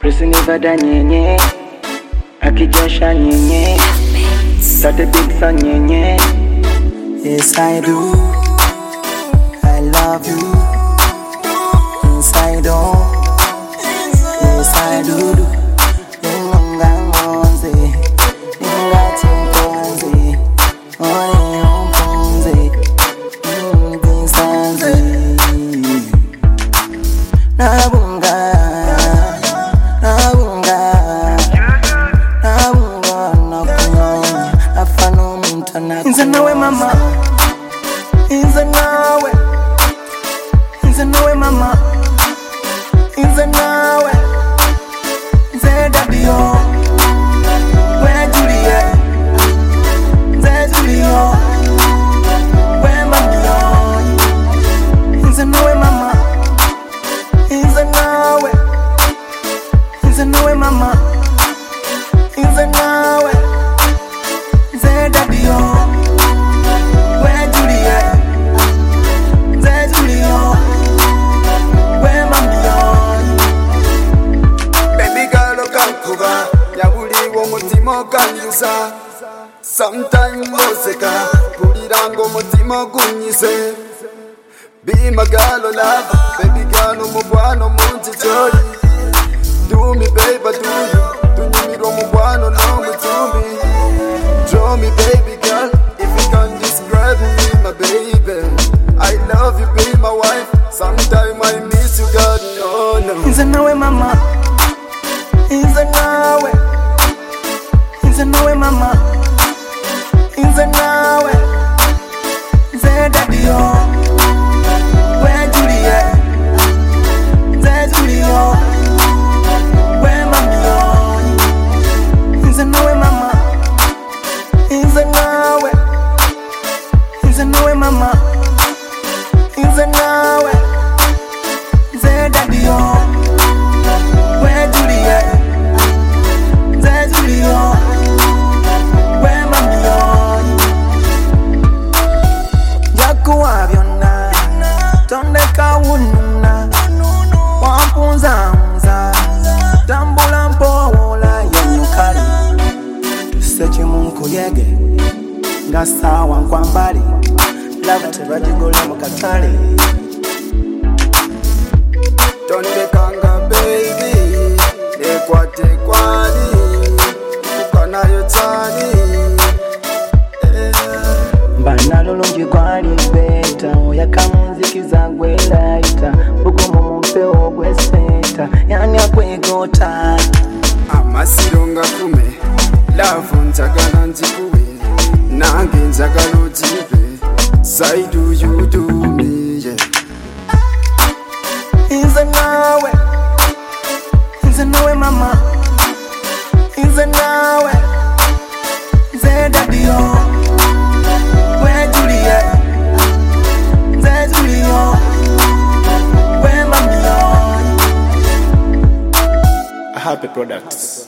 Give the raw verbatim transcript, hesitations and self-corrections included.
Prisini vada nyenye akijasha nyenye Tate big son nyenye. Yes I do, I love you inside on. Yes I do do. Ninga ngonze, ninga chimpanze, oni umponze, mbisanze. Nabunga, nabunga, nabunga nakunyonya, afano mintana. Inza nawe mama, inza nawe, inza nawe mama, inza nawe. Daddy-o, where Juliet? Where Juliet? Where Mami-o? He's a no way, mama. He's a no way. He's a no way, mama. He's a no way. Where Daddy-o? Where Juliet? Where Juliet? Where Mami-o? Yabuliwo mutima kanyusa. Sometimes moseka kulirango mutima kunyise. Be my girl, love, baby girl, umubwano munjijori. Do me baby, do you? Tunyumiro umubwano no mutumbi. Draw me baby girl, if you can describe me, my baby. I love you, be my wife. Sometimes I miss you, God, no, no. Inza nawe mama, inza nawe, inza nawe mama, inza nawe. Where Daddy-o? Where Juliet? Where Juliet? Where Mami-o? Inza nawe mama, inza nawe, inza nawe mama, inza nawe. Where Daddy-o? Where Juliet? Where Juliet? Where Mami-o? Jakuwa byonna tondeka wununa wampunza nza tambula mpowola yenyukali sekimunkuyege nga sawa nkwambali love tebagigola mu katale tondekanga baby ekwate kwani ukanayo tani mbana lulungi kwali beta oyakamunzikiza gwelaita bugumu mumpewo gwesenta yani akwegota amasiro nga kume love njagala nzikuwe nange njagala ogibe say do you do me yeah. Inza nawe, inza nawe mama, inza nawe. Where Daddy-o? Where Juliet? Where Juliet? Where Mami-o? Happy Products.